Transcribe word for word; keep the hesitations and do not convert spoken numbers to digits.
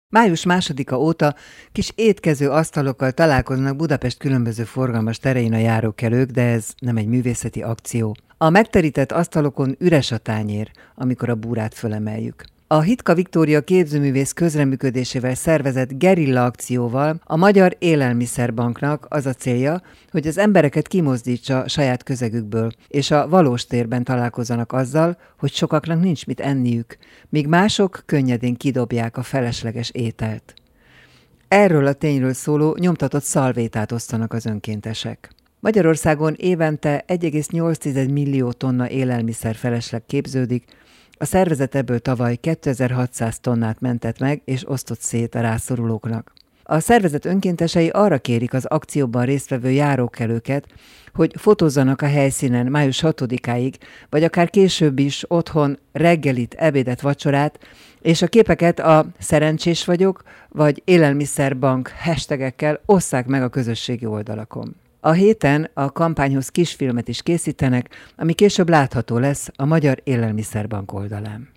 Május másodika óta kis étkező asztalokkal találkoznak Budapest különböző forgalmas terein a járókelők, de ez nem egy művészeti akció. A megterített asztalokon üres a tányér, amikor a búrát fölemeljük. A Hitka Viktória képzőművész közreműködésével szervezett gerilla akcióval a Magyar Élelmiszerbanknak az a célja, hogy az embereket kimozdítsa saját közegükből, és a valós térben találkozzanak azzal, hogy sokaknak nincs mit enniük, míg mások könnyedén kidobják a felesleges ételt. Erről a tényről szóló nyomtatott szalvétát osztanak az önkéntesek. Magyarországon évente egy egész nyolc millió tonna élelmiszer felesleg képződik. A szervezet ebből tavaly kétezer-hatszáz tonnát mentett meg és osztott szét a rászorulóknak. A szervezet önkéntesei arra kérik az akcióban résztvevő járókelőket, hogy fotózzanak a helyszínen május hatodikáig, vagy akár később is otthon reggelit, ebédet, vacsorát, és a képeket a szerencsés vagyok, vagy élelmiszerbank hashtagekkel osszák meg a közösségi oldalakon. A héten a kampányhoz kisfilmet is készítenek, ami később látható lesz a Magyar Élelmiszerbank oldalán.